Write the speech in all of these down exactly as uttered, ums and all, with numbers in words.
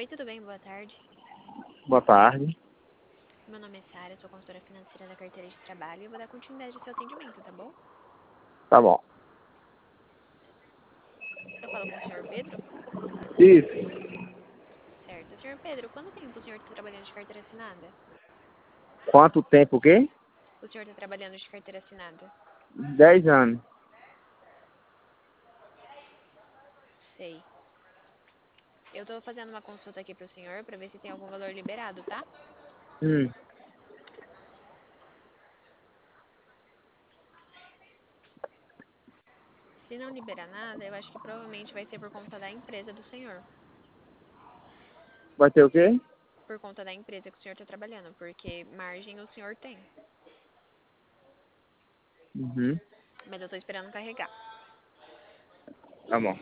Oi, tudo bem? Boa tarde. Boa tarde. Meu nome é Sara, sou consultora financeira da carteira de trabalho e eu vou dar continuidade ao seu atendimento, tá bom? Tá bom. Eu falo com o senhor Pedro? Isso. Certo. Senhor Pedro, quanto tempo o senhor está trabalhando de carteira assinada? Quanto tempo o quê? O senhor está trabalhando de carteira assinada? Dez anos. Sei. Eu tô fazendo uma consulta aqui pro senhor pra ver se tem algum valor liberado, tá? Hum. Se não liberar nada, eu acho que provavelmente vai ser por conta da empresa do senhor. Vai ter o quê? Por conta da empresa que o senhor está trabalhando, porque margem o senhor tem. Uhum. Mas eu tô esperando carregar. Tá bom.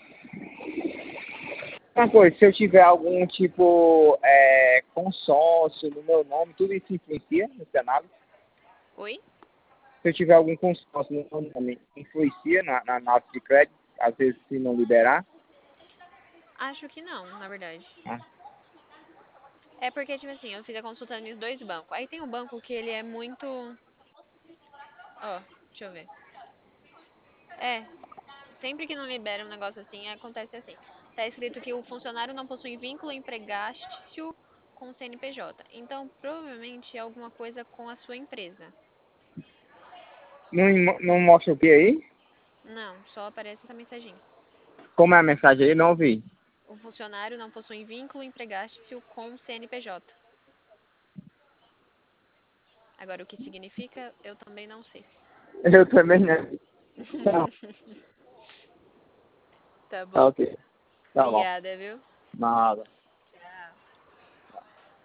Uma coisa, se eu tiver algum tipo é, consórcio no meu nome, tudo isso influencia no cenário? Oi? Se eu tiver algum consórcio no meu nome, influencia na, na análise de crédito, às vezes se não liberar? Acho que não, na verdade. Ah. É porque, tipo assim, eu fiz a consulta nos dois bancos. Aí tem um banco que ele é muito... Ó, deixa eu ver. É, sempre que não libera um negócio assim, acontece assim. Tá escrito que o funcionário não possui vínculo empregátil com o C N P J. Então, provavelmente é alguma coisa com a sua empresa. Não, mo- não mostra o que aí? Não, só aparece essa mensagem. Como é a mensagem aí? Não ouvi. O funcionário não possui vínculo empregátil com o C N P J. Agora, o que significa, eu também não sei. Eu também não. Tá, Tá tá bom? ok. Tá bom. Obrigada, viu? Nada.